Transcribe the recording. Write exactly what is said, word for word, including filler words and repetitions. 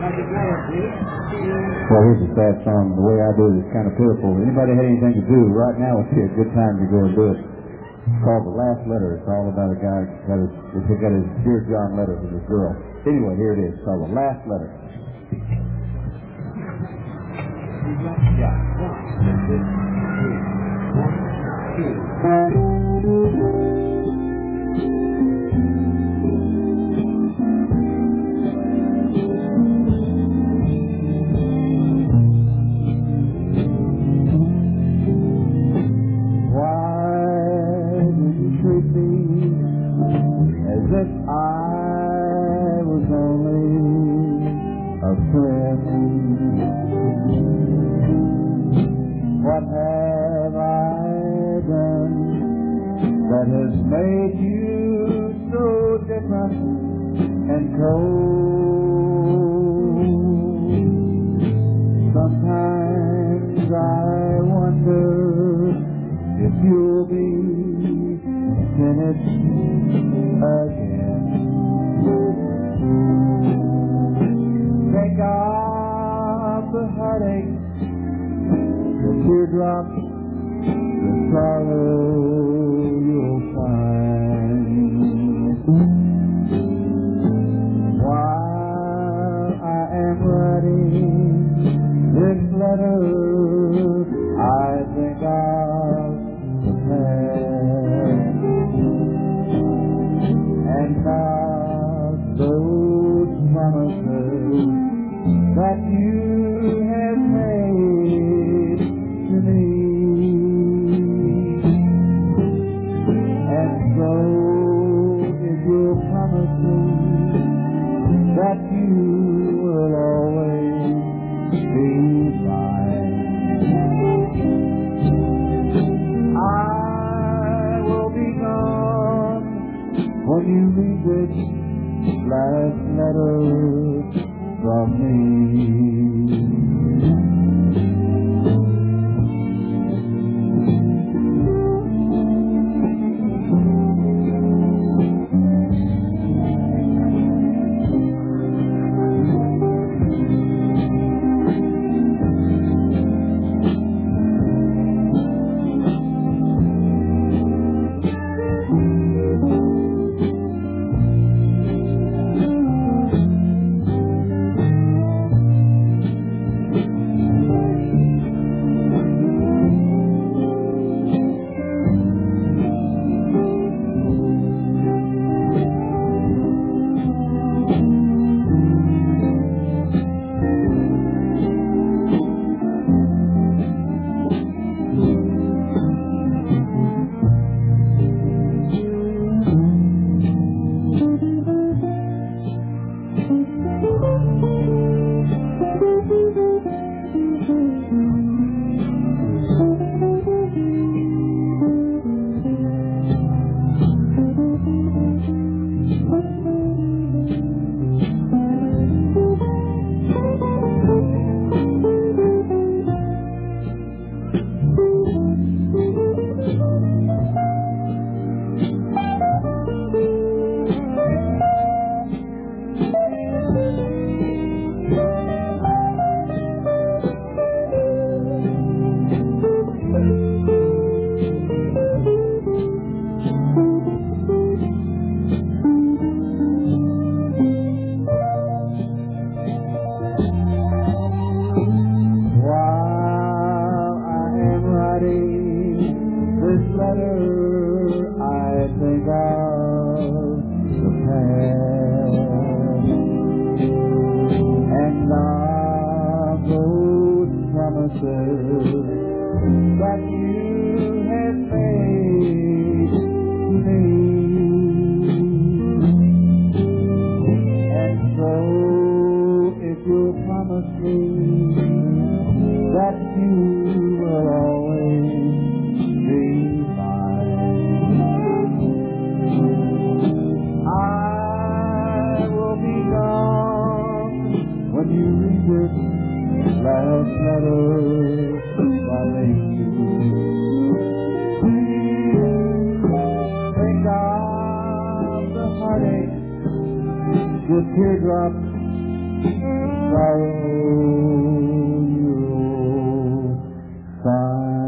Well, here's a sad song. The way I do it is kind of pitiful. Anybody had anything to do right now would be a good time to go and do it. It's called The Last Letter. It's all about a guy who got his, he got his Dear John letter from his girl. Anyway, here it is. It's called The Last Letter. Yeah. One, two. That I was only a friend. What have I done that has made you so different and cold? Sometimes I wonder if you'll be finished again. Think of the heartache, the teardrops, the sorrow you'll find. While I am writing this letter, I think of the past and of those promises that you have made to me. And so if you'll promise me that you will always be mine, I will be gone when you read this last letter from me. That you have made me, and so if you'll promise me that you will always be mine, I will be gone when you read this last letter from me. Think of the heartache, the teardrops Fire.